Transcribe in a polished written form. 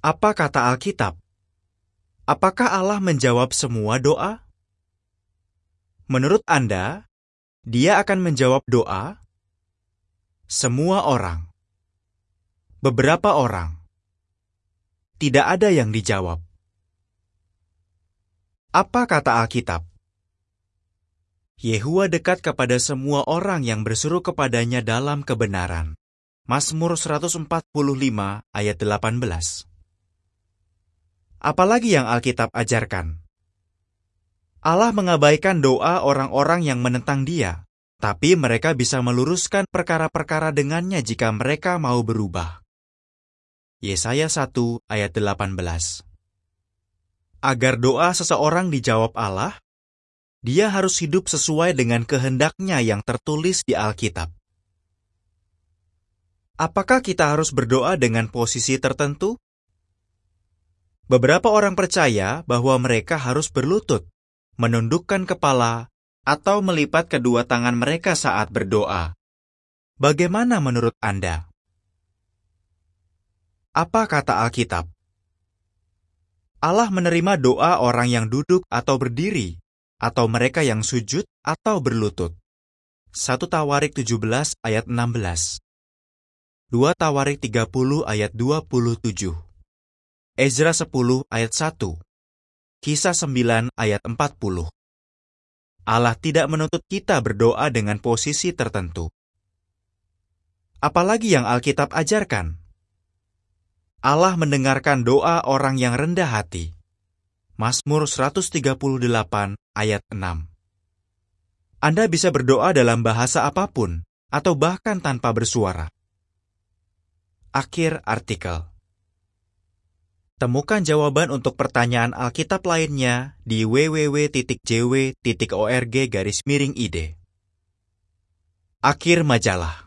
Apa kata Alkitab? Apakah Allah menjawab semua doa? Menurut Anda, Dia akan menjawab doa? Semua orang. Beberapa orang. Tidak ada yang dijawab. Apa kata Alkitab? Yehuwa dekat kepada semua orang yang berseru kepadanya dalam kebenaran. Mazmur 145 ayat 18. Apalagi yang Alkitab ajarkan? Allah mengabaikan doa orang-orang yang menentang Dia, tapi mereka bisa meluruskan perkara-perkara dengannya jika mereka mau berubah. Yesaya 1 ayat 18. Agar doa seseorang dijawab Allah, dia harus hidup sesuai dengan kehendaknya yang tertulis di Alkitab. Apakah kita harus berdoa dengan posisi tertentu? Beberapa orang percaya bahwa mereka harus berlutut, menundukkan kepala, atau melipat kedua tangan mereka saat berdoa. Bagaimana menurut Anda? Apa kata Alkitab? Allah menerima doa orang yang duduk atau berdiri, atau mereka yang sujud atau berlutut. 1 Tawarik 17 ayat 16. 2 Tawarik 30 ayat 27. Ezra 10 ayat 1. Kisah 9 ayat 40. Allah tidak menuntut kita berdoa dengan posisi tertentu. Apalagi yang Alkitab ajarkan? Allah mendengarkan doa orang yang rendah hati. Mazmur 138 ayat 6. Anda bisa berdoa dalam bahasa apapun, atau bahkan tanpa bersuara. Akhir artikel. Temukan jawaban untuk pertanyaan Alkitab lainnya di www.jw.org/id. Akhir majalah.